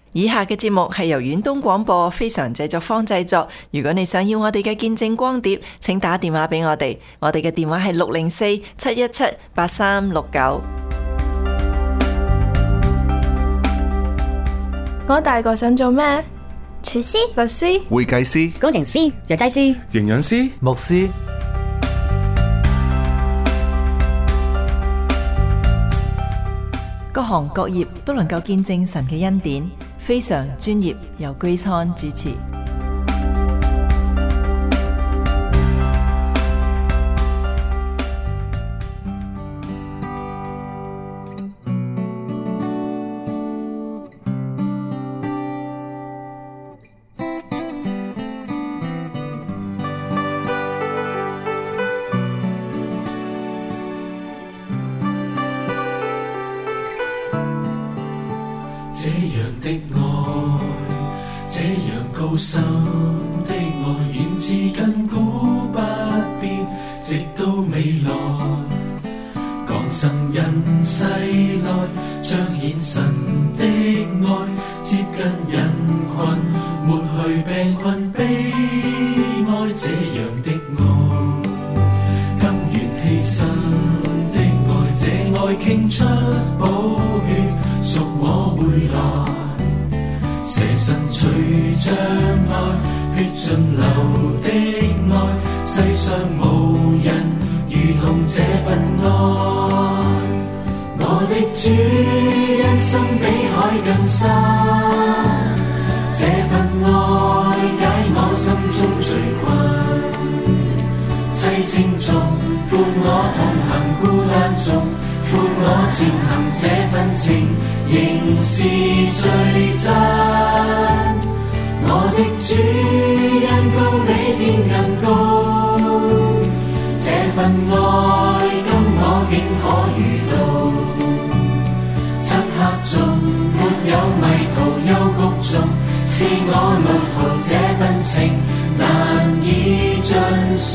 以下嘅節目係由遠東廣播非常製作坊製作。如果你想要我哋嘅見證光碟，請打電話俾我哋。我哋嘅電話係604-717-8369。 我大個想做咩？ 廚師、 律師、 會計師、 工程師、藥劑師、 營養師、 牧師。 各行各業都能夠見證神嘅恩典，非常專業，由 Grace Han 主持。 這樣的愛，這樣高深的愛，源自亙古不變，直到未來。降生人世內，彰顯神的愛，接近人群，抹去病困悲哀。這樣的愛，甘願犧牲的愛，這愛傾出寶血，屬我回來，捨身取將愛，血盡流的愛，世上無人如同這份愛。我的主因心比海更深，這份愛解我心中罪困，凄清中伴我同行孤單中，伴我前行，這份情仍是最真。我的主恩高比天更高，這份愛今我竟可遇到。漆黑中沒有迷途幽谷中，是我路途，這份情難以盡數。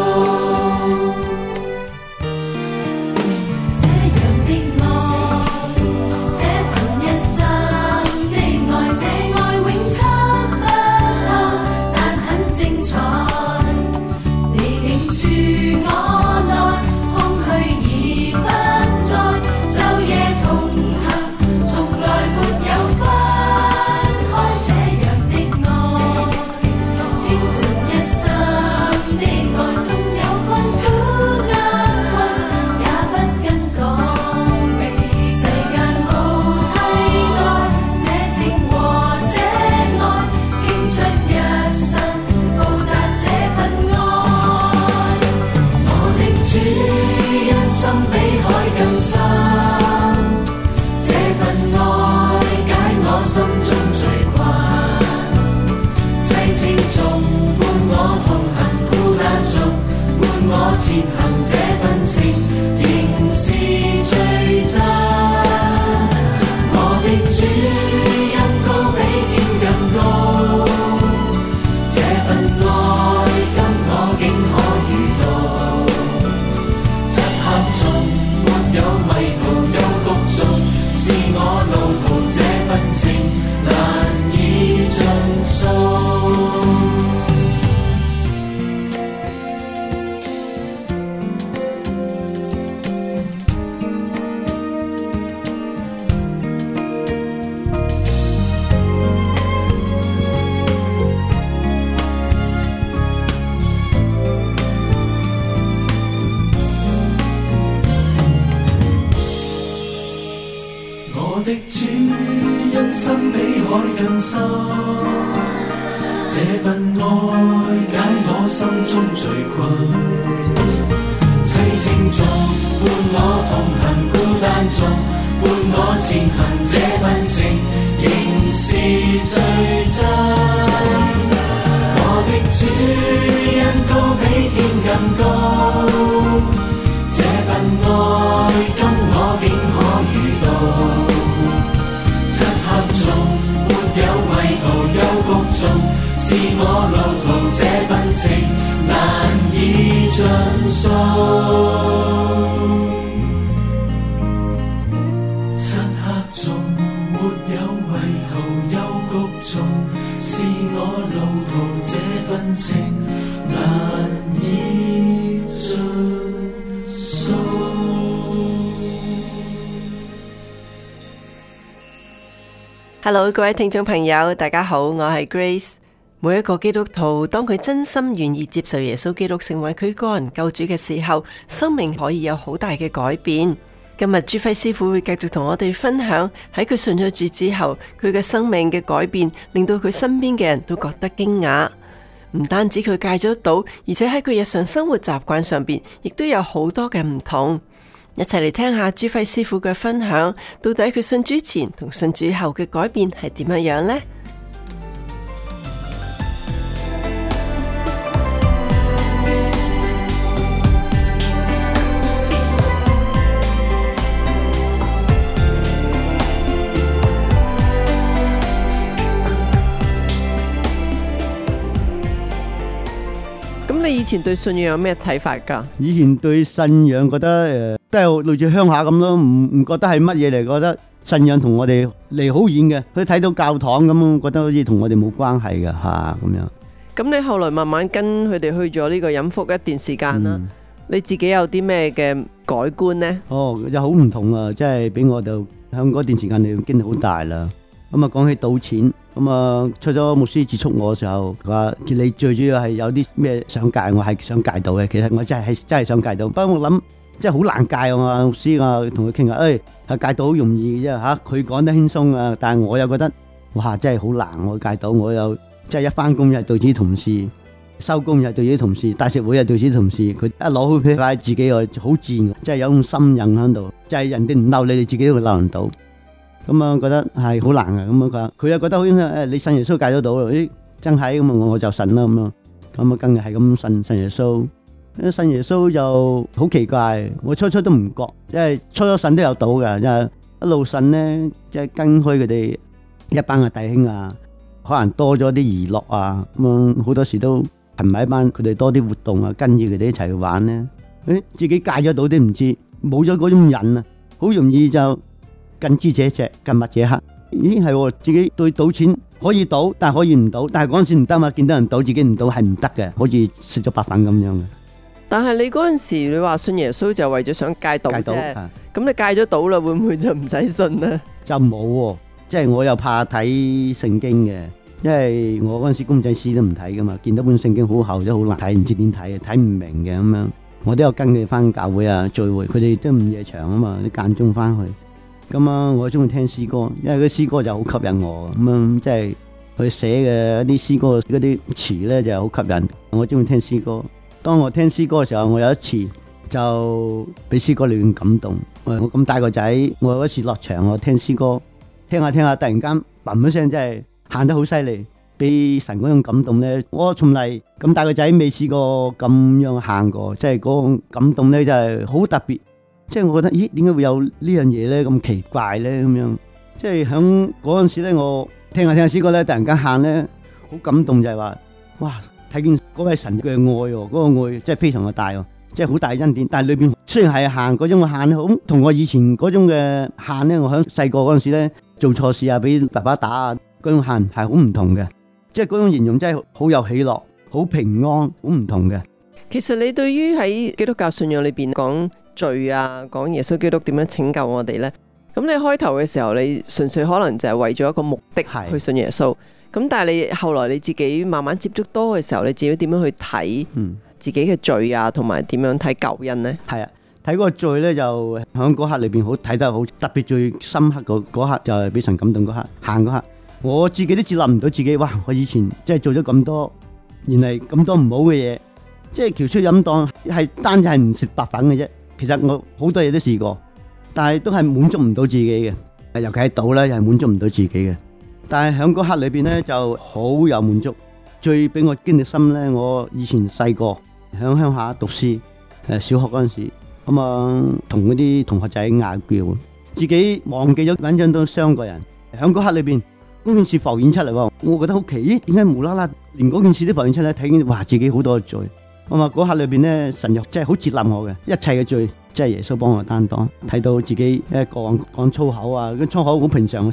前行這份情仍是最真，我的主恩高比天更高，這份愛今我竟可遇到。漆黑中沒有迷途幽谷中，是我路途，這份情難以盡數。我的主因心比海更深，這份愛解我心中罪困，凄清中伴我同行孤單中，伴我前行，這份情仍是最真。我的主因高比天更高，這份愛今我竟可遇到。漆黑中沒有迷途幽谷中，是我路途，這份情難以盡數。漆黑中沒有迷途幽谷中，是我路途這份情難以盡數。 Hello， 各位聽眾朋友，大家好，我係 Grace。每一個基督徒，當佢真心願意接受耶穌基督成為佢個人救主嘅時候，生命可以有好大嘅改變。今日朱輝師傅會繼續同我哋分享喺佢信咗主之後，佢嘅生命嘅改變，令到佢身邊嘅人都覺得驚訝。唔單止佢戒咗賭，而且喺佢日常生活習慣上邊，亦都有好多嘅唔同。一齊嚟聽下朱輝師傅嘅分享，到底佢信主前同信主後嘅改變係點樣呢？咁你以前對信仰有咩睇法噶？ 以前對信仰覺得都係類似鄉下咁咯，唔覺得係乜嘢嚟，覺得信仰同我哋離好遠嘅。佢睇到教堂咁，覺得好似同我哋冇關係嘅吓咁樣。 咁你後來慢慢跟佢哋去咗呢個飲福一段時間啦，你自己有啲咩嘅改觀呢？ 有好唔同啊！即係俾我就響嗰段時間裏經歷好大啦。咁啊，講起賭錢，咁啊，出咗牧師接觸我嘅時候，話你最主要係有啲咩想戒，我係想戒賭嘅。其實我真係想戒賭，不過我諗即係好難戒啊嘛。牧師啊，同佢傾下，戒賭好容易啫吓，佢講得輕鬆啊，但係我又覺得哇，真係好難。我戒賭，我又即係一翻工又對自己同事，收工又對自己同事，大食會又對自己同事，佢一攞好啤牌，自己又好自然，即係有種心癮喺度，即係人哋唔鬧你，你自己都會鬧人到。咁啊，覺得係好難嘅。咁啊，佢又覺得好你信耶穌戒咗賭，真係咁啊，我就信啦咁啊。咁啊，梗係咁信耶穌。信耶穌就好奇怪，我初都唔覺，因為初咗信都有賭嘅，因為一路信呢，即係跟開佢哋一班嘅弟兄啊，可能多咗啲娛樂啊，咁好多時都係埋一班佢哋多啲活動啊，跟住佢哋一齊去玩呢。自己戒咗賭都唔知，冇咗嗰種癮啊，好容易就近朱者赤，近墨者黑，已經係自己對賭錢可以賭，但係可以唔賭，但係嗰陣時唔得嘛，見到人賭自己唔賭係唔得嘅，好似食咗白粉咁樣嘅。 但係你嗰陣時你話信耶穌就為咗想戒賭啫，咁你戒咗賭啦，會唔會就唔使信呢？ 就冇，即係我又怕睇聖經嘅，因為我嗰陣時公仔書都唔睇噶嘛，見到本聖經好厚都好難睇，唔知點睇，睇唔明嘅咁樣。我都有跟佢翻教會啊聚會，佢哋都午夜場啊嘛，啲間中翻去。咁啊，我中意聽詩歌，因為嗰詩歌就好吸引我，咁樣即係佢寫嘅一啲詩歌嗰啲詞咧就好吸引，我中意聽詩歌。當我聽詩歌嘅時候，我有一次就俾詩歌裏面感動。我咁大個仔，我有一次落場我聽詩歌，聽下突然間砰一聲，真係喊得好犀利，俾神嗰種感動咧，我從嚟咁大個仔未試過咁樣喊過，即係嗰種感動咧就係好特別。即係我覺得，咦？點解會有呢樣嘢咧？咁奇怪咧？咁樣，即係響嗰陣時咧，我聽下詩歌咧，突然間喊咧，好感動，就係話，哇！睇見嗰位神嘅愛喎，嗰個愛真係非常嘅大喎，即係好大恩典。但係裏邊雖然係喊嗰種喊，好同我以前嗰種嘅喊咧，我響細個嗰陣時咧做錯事啊，俾爸爸打啊，嗰種喊係好唔同嘅，即係嗰種形容真係好有喜樂、好平安、好唔同嘅。 其實你對於喺基督教信仰裏邊講罪啊，講耶穌基督點樣拯救我哋呢？咁你開頭嘅時候，你純粹可能就係為咗一個目的去信耶穌。咁但係你後來你自己慢慢接觸多嘅時候，你自己點樣去睇自己嘅罪啊，同埋點樣睇救恩呢？ 係啊，睇嗰個罪呢，就喺嗰刻裏邊好睇得好特別，最深刻嗰刻就係俾神感動嗰刻，行嗰刻，我自己都接納唔到自己。哇！我以前即係做咗咁多，原嚟咁多唔好嘅嘢，即係翹出飲檔係單係唔食白粉嘅啫。其實我好多嘢都試過，但係都係滿足唔到自己嘅，尤其係賭咧，又係滿足唔到自己嘅。但係喺嗰刻裏邊咧就好有滿足。最俾我經歷深咧，我以前細個喺鄉下讀書，小學嗰陣時，咁啊同嗰啲同學仔嗌交，自己忘記咗緊張到傷過人。喺嗰刻裏邊，嗰件事浮現出嚟，我覺得好奇，咦？點解無啦啦連嗰件事都浮現出嚟？睇見哇，自己好多罪。咁啊嗰刻裏邊咧，神又真係好接納我嘅，一切嘅罪即係耶穌幫我擔當。睇到自己講粗口啊，咁粗口好平常嘅事。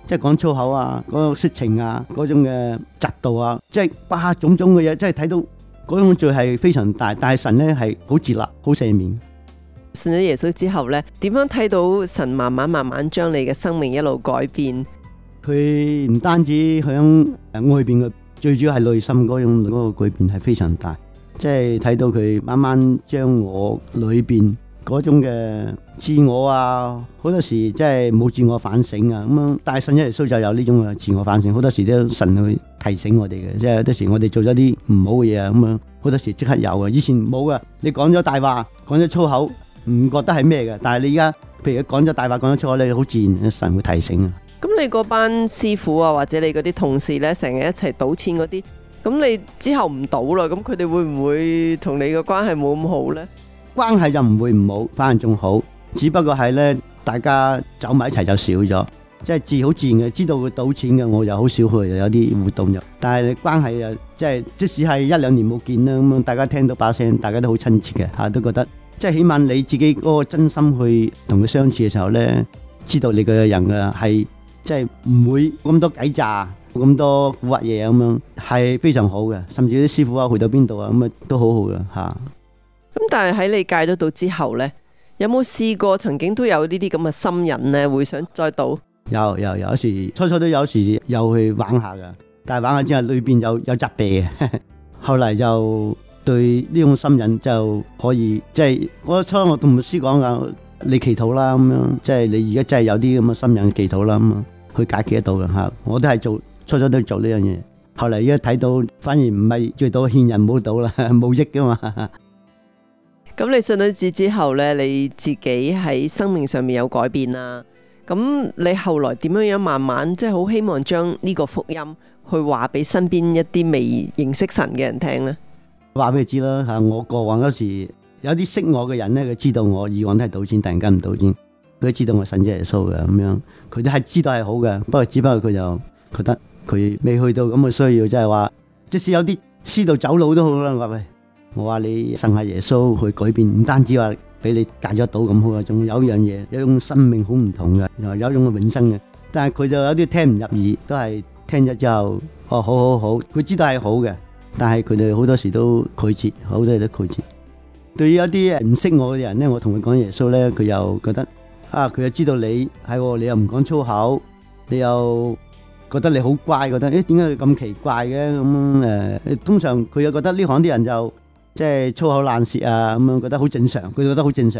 即係講粗口啊，嗰種色情啊，嗰種嘅嫉妒啊，即係種種嘅嘢，即係睇到嗰種罪係非常大，但係神咧係好接納、好赦免。 信咗耶穌之後咧，點樣睇到神慢慢將你嘅生命一路改變？ 佢唔單止響外邊嘅，最主要係內心嗰個改變係非常大，即係睇到佢慢慢將我裏邊嗰種嘅自我啊，好多時即係冇自我反省啊，咁樣，但係信咗耶穌就有呢種嘅自我反省，好多時都神去提醒我哋嘅，即係有啲時我哋做咗啲唔好嘅嘢啊，咁樣好多時即刻有嘅，以前冇嘅，你講咗大話，講咗粗口，唔覺得係咩嘅，但係你而家譬如講咗大話，講咗粗口，你好自然神會提醒啊。 咁你嗰班師傅啊，或者你嗰啲同事呢，成日一齊賭錢嗰啲，咁你之後唔賭啦，咁佢哋會唔會同你嘅關係冇咁好呢？ 關係就唔會唔好，反而仲好，只不過係呢，大家走埋一齊就少咗，即係好自然嘅，知道佢賭錢嘅，我又好少去，有啲活動，但係關係又即係即使係一兩年冇見啦，咁大家聽到把聲，大家都好親切嘅嚇，都覺得即係起碼你自己嗰個真心去同佢相處嘅時候呢，知道你嘅人啊係。即係唔會咁多計詐，咁多蠱惑嘢咁樣，係非常好嘅。甚至啲師傅啊，去到邊度啊，咁啊都好好嘅嚇。 咁但係喺你戒咗賭之後呢，有冇試過曾經都有呢啲咁嘅心癮呢？會想再賭？ 有時初都有時又去玩下㗎，但係玩下之後裏邊有責備嘅。後嚟就對呢種心癮就可以，即係我同牧師講㗎，你祈禱啦咁樣，即係你而家真係有啲咁嘅心癮祈禱啦咁啊。去解決得到嘅嚇，我都係初都做呢樣嘢，後嚟而家睇到反而唔係最多勸人唔好賭啦，冇益噶嘛。 咁你信咗主之後呢，你自己喺生命上面有改變啦。咁你後來點樣慢慢即係好希望將呢個福音去話俾身邊一啲未認識神嘅人聽呢？ 話俾佢知啦嚇，我過往嗰時有啲識我嘅人呢，佢知道我以往都係賭錢，突然間唔賭錢。佢都知道我信咗耶穌嘅咁樣，佢都係知道係好嘅，不過只不過佢就覺得佢未去到咁嘅需要，即係話，即使有啲師道走佬都好啦。話喂，我話你信下耶穌去改變，唔單止話俾你戒咗賭咁好啊，仲有一樣嘢，有一種生命好唔同嘅，有一種永生嘅。但係佢就有啲聽唔入耳，都係聽咗之後，哦，好，佢知道係好嘅，但係佢哋好多時都拒絕，好多嘢都拒絕。對於一啲唔識我嘅人咧，我同佢講耶穌咧，佢又覺得。佢又知道你係，你又唔講粗口，你又覺得你好乖，覺得點解佢咁奇怪嘅咁通常佢又覺得呢行啲人就即係粗口爛舌啊咁樣，覺得好正常，佢覺得好正常。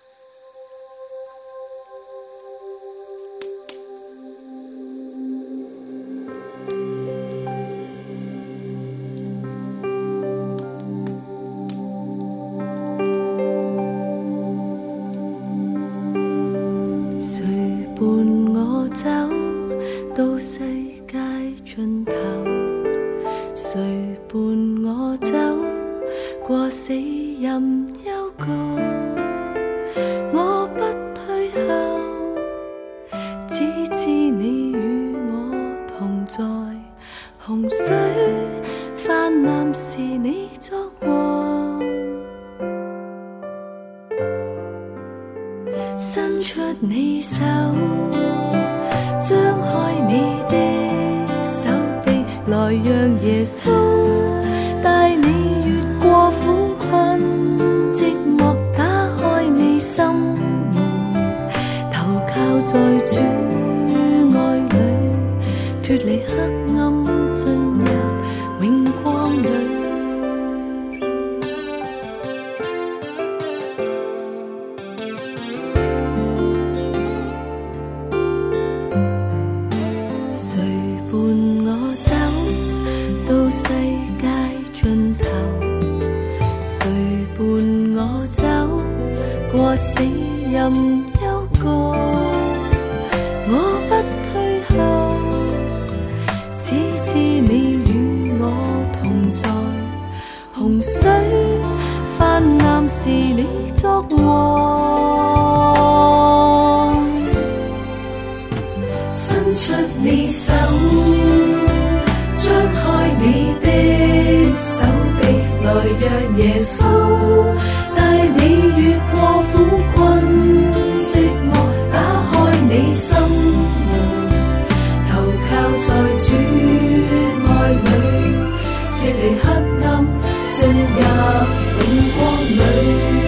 伸出你手，張開你的手臂，來讓耶穌帶你越過苦困寂寞，打開你心門，投靠在主愛裡，脫離黑暗進入永光裡。死任幽谷，我不退後，只知你與我同在。洪水泛濫時，你作王。伸出你手，張開你的手臂，來讓耶穌帶你越過苦困寂寞，打開你心門， 愛裏，脫離黑暗，進入永光裏。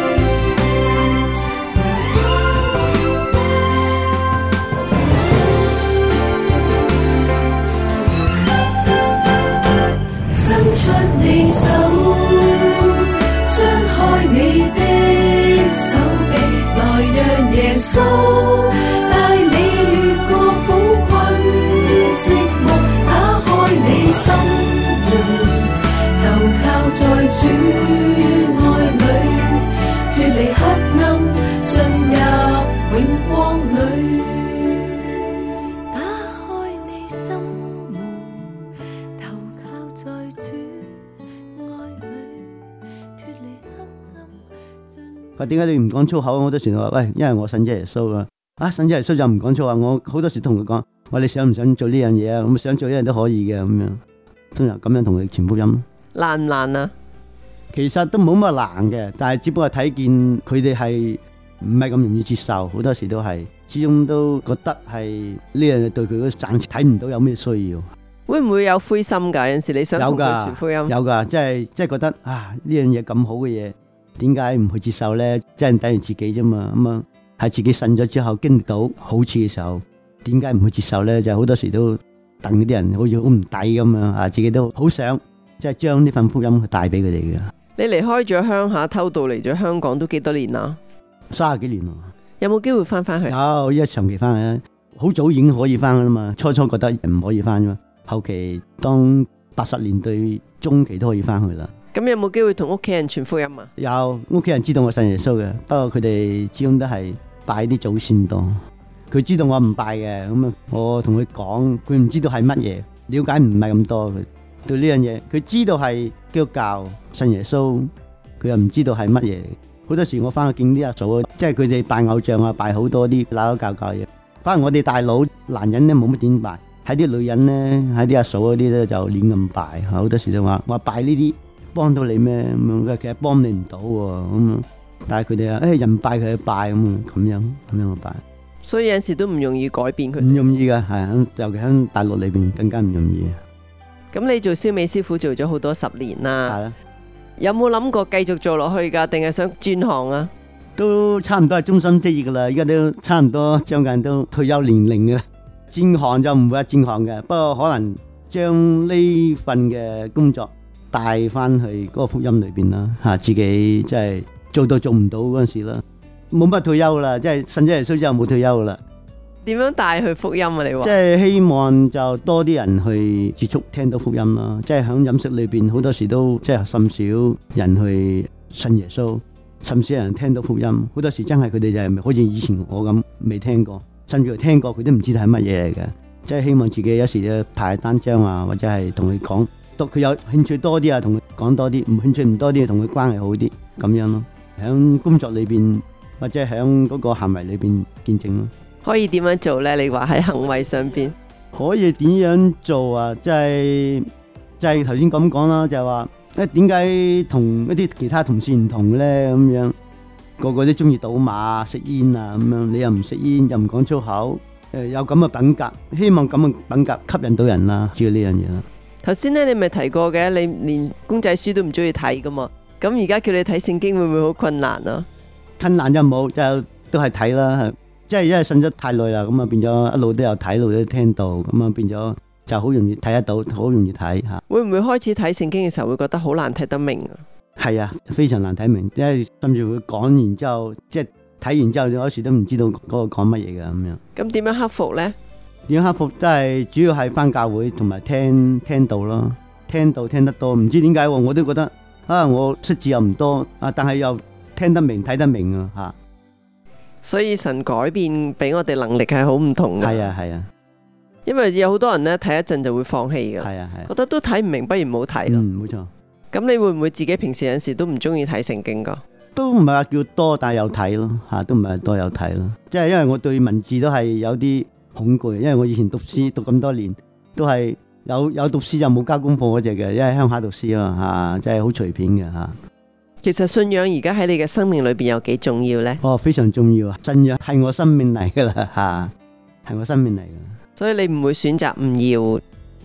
伸出你手，張開你的手臂，來讓耶穌帶你越過苦困寂寞，打開你心門，投靠在主愛裏，脫離黑暗，進入永光裏。打開你心門，投靠在主愛裏，脫離黑暗，進佢點解你唔講粗口？我好多時都話喂，因為我信咗耶穌啊！信咗耶穌就唔講粗口。我好多時同佢講，我你想唔想做呢樣嘢啊？咁想做呢樣都可以嘅咁樣，通常咁樣同佢傳福音。 難唔難啊？ 其實都冇乜難嘅，但係只不過睇見佢哋係唔係咁容易接受，好多時都係始終都覺得係呢樣嘢對佢嗰暫時睇唔到有咩需要。 會唔會有灰心㗎？有陣時你想同佢有㗎傳福音， 有㗎，即係覺得呢樣嘢咁好嘅嘢，點解唔去接受咧？即係等於自己啫嘛。咁啊，係自己信咗之後經歷到好處嘅時候，點解唔去接受咧？就好多時都戥啲人好似好唔抵咁樣，自己都好想即係將呢份福音去帶俾佢哋嘅。 你離開咗鄉下偷渡嚟咗香港都幾多年啦 ？30幾年咯。 有冇機會翻去？ 有，依家長期翻去，好早已經可以翻噶啦嘛。初初覺得唔可以翻啫嘛，後期當80年代中期都可以翻去啦。 咁有冇機會同屋企人傳福音啊？ 有，屋企人知道我信耶穌嘅，不過佢哋始終都係拜啲祖先多。佢知道我唔拜嘅，咁啊，我同佢講，佢唔知道係乜嘢，了解唔係咁多。對呢樣嘢，佢知道係基督教信耶穌，佢又唔知道係乜嘢。好多時我翻去見啲阿嫂，即係佢哋拜偶像啊，拜好多啲鬧教教嘢。反而我哋大佬男人咧冇乜點拜，喺啲女人咧，喺啲阿嫂嗰啲咧就亂咁拜。好多時都話我拜呢啲幫到你咩咁樣，其實幫你唔到咁。但係佢哋話人拜佢去拜咁樣去拜。 所以有陣時都唔容易改變佢。 唔容易噶，係尤其喺大陸裏邊更加唔容易。 咁你做燒味師傅做咗好多10年啦， 係啦， 有冇諗過繼續做落去㗎？定係想轉行啊？ 都差唔多係終身職業噶啦，而家都差唔多將近都退休年齡噶啦。轉行就唔會係轉行嘅，不過可能將呢份嘅工作帶翻去嗰個福音裏邊啦，自己即係做到做唔到嗰陣時啦，冇乜退休啦，即係信咗耶穌之後冇退休噶啦。 點樣帶去福音啊？你話即係希望就多啲人去接觸聽到福音啦，即係喺飲食裏邊好多時都即係甚少人去信耶穌，甚少人聽到福音，好多時真係佢哋就係好似以前我咁未聽過，甚至乎聽過佢都唔知道係乜嘢嚟嘅。即係希望自己有時咧派單張啊，或者係同佢講，到佢有興趣多啲啊，同佢講多啲；唔興趣唔多啲，同佢關係好啲咁樣咯。喺工作裏邊或者喺嗰個行為裏邊見證咯。 可以點樣做呢？你話喺行為上邊可以點樣做啊？即係頭先咁講啦，就係話點解同一啲其他同事唔同咧？咁樣個個都中意賭馬、食煙啊，咁樣你又唔食煙，又唔講粗口，有咁嘅品格，希望咁嘅品格吸引到人啦，主要呢樣嘢啦。 頭先咧，你咪提過嘅，你連公仔書都唔中意睇噶嘛？咁而家叫你睇聖經，會唔會好困難啊？ 困難就冇，就都係睇啦。即係因為信咗太耐啦，咁啊變咗一路都有睇，一路都聽到，咁啊變咗就好容易睇得到，好容易睇吓。 會唔會開始睇聖經嘅時候會覺得好難睇得明啊？ 係啊，非常難睇明，因為甚至會講完之後，即係睇完之後，有時都唔知道嗰個講乜嘢嘅咁樣。 咁點樣克服呢？ 點樣克服都係主要係返教會同埋聽道咯，聽道聽得多，唔知點解我都覺得我識字又唔多但係又聽得明睇得明啊吓。 所以神改變俾我哋能力係好唔同嘅。 係啊係啊， 因為有好多人呢睇一陣就會放棄嘅。 係啊係啊， 覺得都睇唔明，不如唔好睇咯。 冇錯。 咁你會唔會自己平時有陣時都唔中意睇聖經噶？ 都唔係話叫多，但係有睇咯吓，都唔係多有睇咯。即係因為我對文字都係有啲恐懼，因為我以前讀書讀咁多年，都係有讀書就冇交功課嗰隻嘅，因為鄉下讀書啊嘛吓，即係好隨便嘅吓。 其實信仰而家喺你嘅生命裏邊有幾重要呢？ 非常重要啊！信仰係我生命嚟噶啦吓，係我生命嚟噶。 所以你唔會選擇唔要？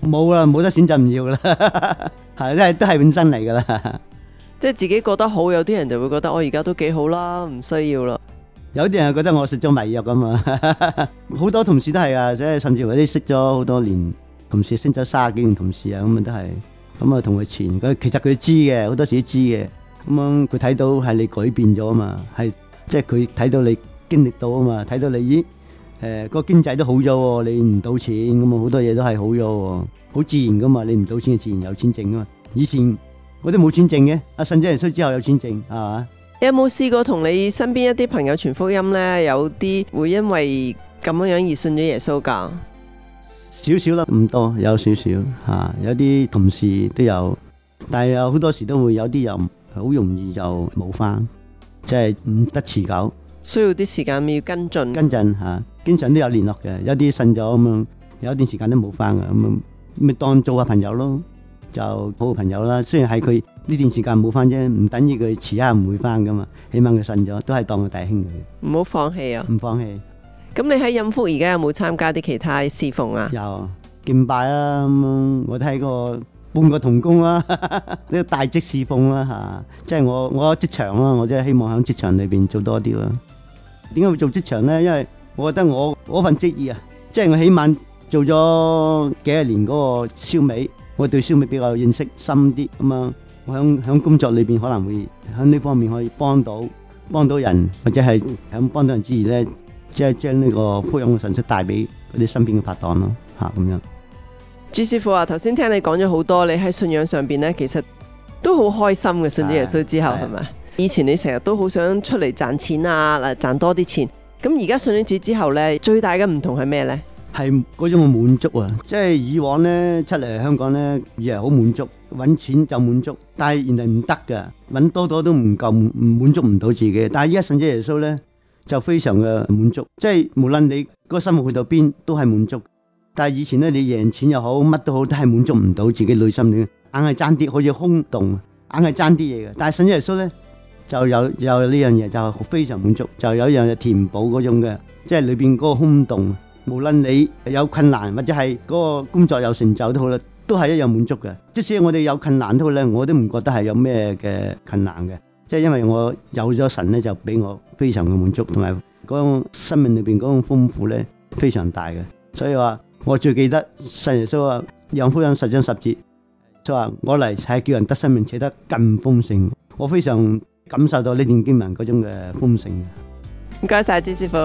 冇啦，冇得選擇唔要啦，係都係本身嚟噶啦。 即係自己覺得好，有啲人就會覺得我而家都幾好啦，唔需要啦。 有啲人覺得我食咗迷藥咁嘛，好多同事都係啊，即係甚至乎啲識咗好多年同事，識咗30幾年同事啊，咁啊都係咁啊同佢纏。其實佢知嘅，好多時都知嘅。咁樣佢睇到係你改變咗啊嘛，係即係佢睇到你經歷到啊嘛，睇到你個經濟都好咗喎，你唔賭錢咁啊，好多嘢都係好咗喎，好自然噶嘛，你唔賭錢就自然有錢剩噶嘛。以前我都冇錢剩嘅，信咗耶穌之後有錢剩，係嘛？ 你有冇試過同你身邊一啲朋友傳福音呢？有啲會因為咁樣而信咗耶穌噶？ 少少啦，唔多，有少少嚇，有啲同事都有，但係有好多時都會有啲又好容易就冇返，即係唔得持久， 需要啲時間要跟進嚇，經常都有聯絡嘅，有啲信咗咁樣，有一段時間都冇返嘅，咁咪當做下朋友咯，就好朋友啦。雖然係佢呢段時間冇返啫，唔等於佢遲下唔會返噶嘛，起碼佢信咗，都係當佢弟兄嘅。 唔好放棄啊！ 唔放棄。 咁你喺蔭福而家有冇參加啲其他侍奉啊？ 有敬拜啦，咁我都係個半個同工啦，呢個大職侍奉啦嚇，即係我職場啦，我真係希望喺職場裏邊做多啲啦。點解會做職場咧？因為我覺得我份職業啊，即係我起碼做咗幾十年嗰個燒味，我對燒味比較認識深啲咁啊。我喺工作裏邊可能會喺呢方面可以幫到人，或者係喺幫到人之餘咧，即係將呢個福音嘅信息帶俾嗰啲身邊嘅拍檔咯嚇咁樣。 朱師傅啊，頭先聽你講咗好多，你喺信仰上邊呢，其實都好開心嘅。信咗耶穌之後係咪？以前你成日都好想出嚟賺錢啊，賺多啲錢。咁而家信咗主之後呢，最大嘅唔同係咩呢？ 係嗰種嘅滿足啊！即係以往呢，出嚟香港呢，以為好滿足，揾錢就滿足，但係原來唔得㗎，揾多都唔夠，唔滿足唔到自己。但係而家信咗耶穌呢，就非常嘅滿足，即係無論你個生活去到邊都係滿足。但係以前咧，你贏錢又好，乜都好，都係滿足唔到自己內心裏，硬係爭啲，好似空洞，硬係爭啲嘢嘅。但係信耶穌咧，就有呢樣嘢就非常滿足，就有一樣嘢填補嗰種嘅，即係裏邊嗰個空洞。無論你有困難或者係嗰個工作有成就都好啦，都係一樣滿足嘅。即使我哋有困難都好咧，我都唔覺得係有咩嘅困難嘅，即係因為我有咗神咧，就俾我非常嘅滿足，同埋嗰種生命裏邊嗰種豐富咧非常大嘅，所以話。我最記得神耶穌話，約翰福音10章10節，佢話我嚟係叫人得生命，且得更豐盛。我非常感受到呢段經文嗰種嘅豐盛。 唔該晒朱師傅。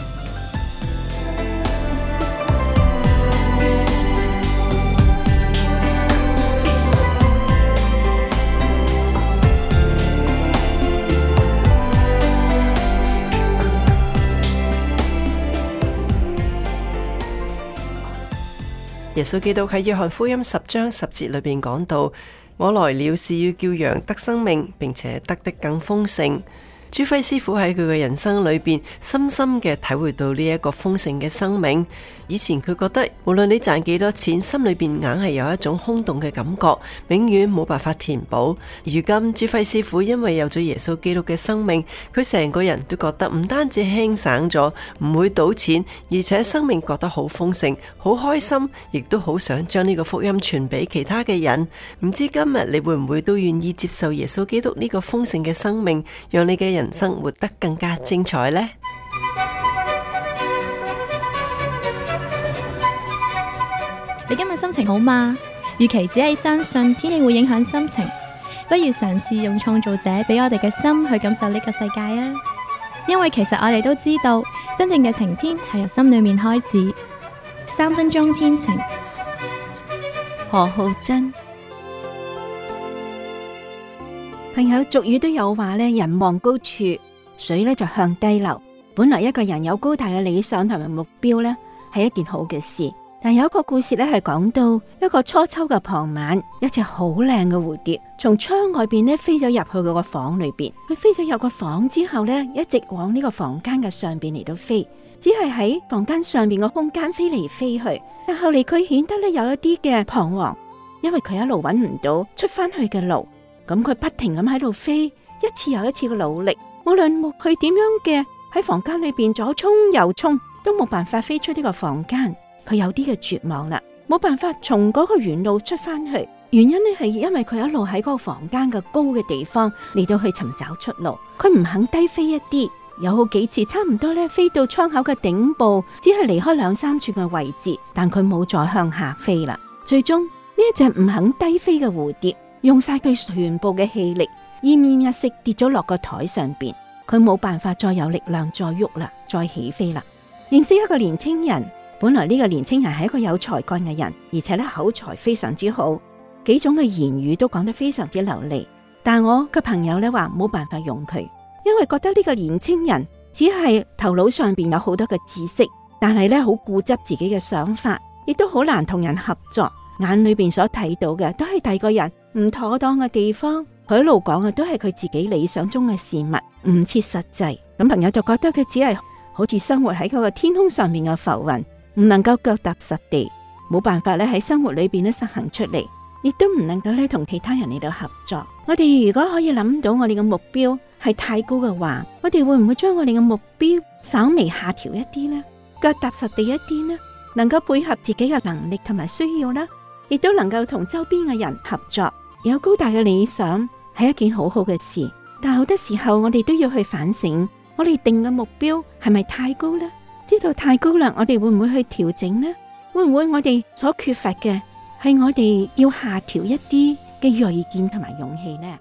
耶穌基督喺約翰福音10章10節裏邊講到：我來了是要叫羊得生命，並且得的更豐盛。朱輝師傅喺佢嘅人生裏邊，深深嘅體會到呢一個豐盛嘅生命。以前佢覺得無論你賺幾多錢，心裏邊硬係有一種空洞嘅感覺，永遠冇辦法填補。如今朱輝師傅因為有咗耶穌基督嘅生命，佢成個人都覺得唔單止輕省咗，唔會賭錢，而且生命覺得好豐盛、好開心，亦都好想將呢個福音傳俾其他嘅人。唔知今日你會唔會都願意接受耶穌基督呢個豐盛嘅生命，讓你嘅人生活得更加精彩呢？ 你今日心情好嗎？與其只係相信天氣會影響心情，不如嘗試用創造者俾我哋嘅心去感受呢個世界啊！因為其實我哋都知道，真正嘅晴天係由心裏面開始。3分鐘天晴。 何浩珍。朋友，俗語都有話咧，人望高處，水咧就向低流。本來一個人有高大嘅理想同埋目標咧，係一件好嘅事。但有一個故事咧，係講到一個初秋嘅傍晚，一隻好靚嘅蝴蝶從窗外邊咧飛咗入去嗰個房裏邊。佢飛咗入個房之後咧，一直往呢個房間嘅上邊嚟到飛，只係喺房間上邊嘅空間飛嚟飛去。但後嚟佢顯得咧有一啲嘅彷徨，因為佢一路揾唔到出翻去嘅路。咁佢不停咁喺度飛，一次又一次嘅努力，無論佢點樣嘅喺房間裏邊左衝右衝，都冇辦法飛出呢個房間。佢有啲嘅絕望啦， 冇辦法從嗰個原路出翻去。原因呢係因為佢一路喺嗰個房間嘅高嘅地方嚟到去尋找出路，佢唔肯低飛一啲，有好幾次差唔多咧飛到窗口嘅頂部，只係離開2-3寸嘅位置，但佢冇再向下飛啦。最終呢一隻唔肯低飛嘅蝴蝶，用晒佢全部嘅氣力，奄奄一息跌咗落個台上邊，佢冇辦法再有力量再喐啦，再起飛啦。認識一個年青人，本來呢個年青人係一個有才幹嘅人，而且咧口才非常之好。幾種嘅言語都講得非常之流利，但我嘅朋友咧話冇辦法用佢，因為覺得呢個年青人只係頭腦上邊有好多嘅知識，但係咧好固執自己嘅想法，亦都好難同人合作。眼裏邊所睇到嘅都係第二個人唔妥當嘅地方，佢一路講嘅都係佢自己理想中嘅事物，唔切實際。咁朋友就覺得佢只係好似生活喺嗰個天空上面嘅浮雲，唔能夠腳踏實地，冇辦法咧喺生活裏邊咧實行出嚟。亦都唔能夠咧同其他人嚟到合作。我哋如果可以諗到我哋嘅目標係太高嘅話，我哋會唔會將我哋嘅目標稍微下調一啲呢？腳踏實地一啲呢？能夠配合自己嘅能力同埋需要啦，亦都能夠同周邊嘅人合作。有高大嘅理想係一件好好嘅事，但好多時候我哋都要去反省，我哋定嘅目標係咪太高呢？知道太高啦，我哋會唔會去調整呢？會唔會我哋所缺乏嘅係我哋要下調一啲嘅銳見同埋勇氣呢？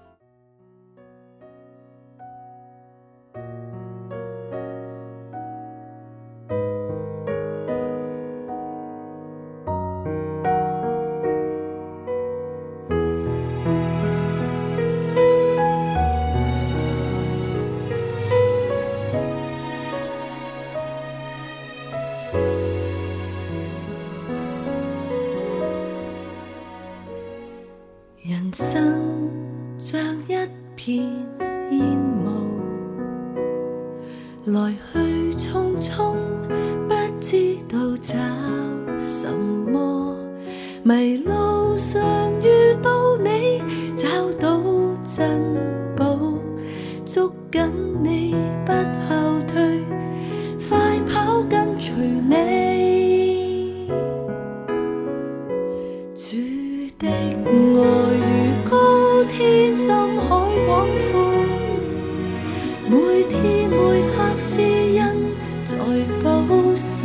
人生像一片煙霧，來去匆匆，不知道找什麼。迷路上遇到你，找到珍寶，捉緊你不後退，快跑跟隨你。主的愛如高天深海廣闊，每天每刻是恩在保守。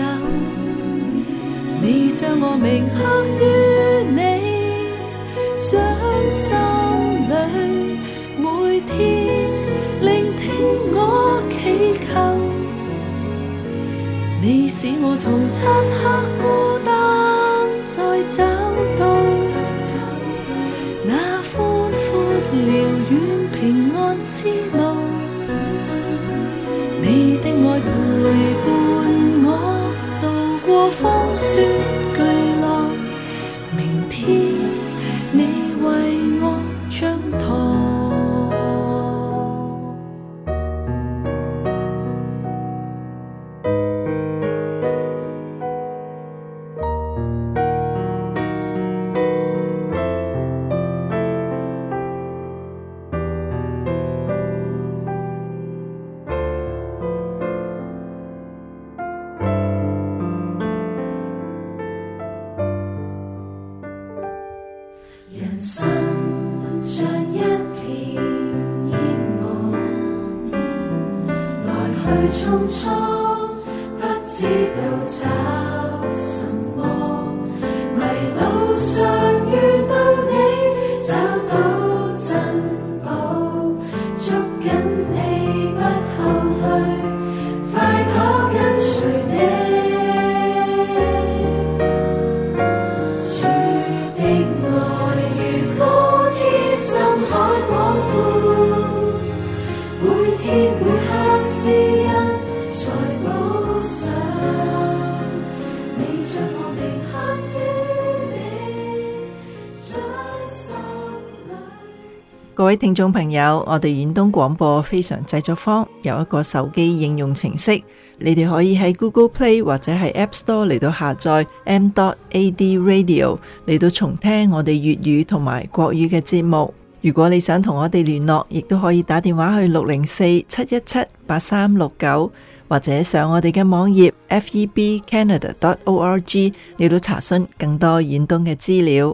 你將我銘刻於你掌心裏，每天聆聽我祈求。你使我從漆黑孤單再找到那寬闊遼遠平安之路。你的愛陪伴我渡過風雪巨浪，明天你為我掌舵。人生像一片煙霧，來去匆匆，不知道找什麼。迷路上遇到你，找到珍寶，捉緊你不後退，快跑跟隨你。主的愛如高天深海廣闊，每天每刻是恩在保守。你將我銘刻於你掌心裏。 各位聽眾朋友，我哋遠東廣播非常製作坊有一個手機應用程式，你哋可以喺 Google Play 或者係 App Store 嚟到下載 m.ad radio 嚟到重聽我哋粵語同埋國語嘅節目。 如果你想同我哋聯絡，亦都可以打電話去604-717-8369，或者上我哋嘅網頁 febcanada.org 嚟到查詢更多遠東嘅資料。